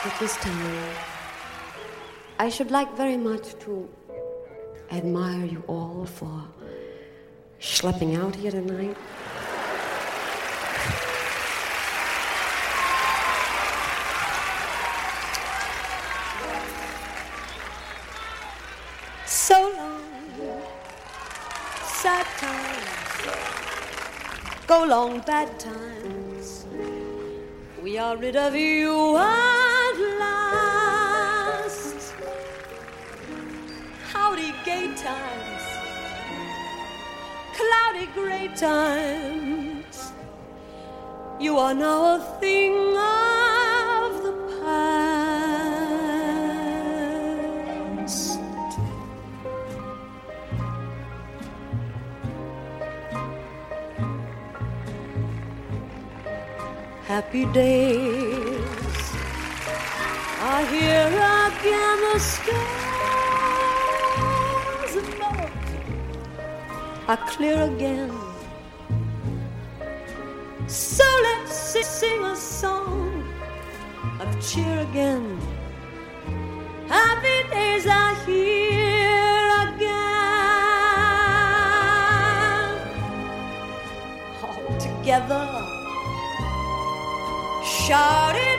At this time, I should like very much to admire you all for schlepping out here tonight. So long, sad times, go long, bad times. We are rid of you at last. Howdy, gay times, cloudy, gray times. You are now a thing of the past. Happy days are here again, the skies above are clear again. So let's sing a song of cheer again. Happy days are here again. All together, shouting.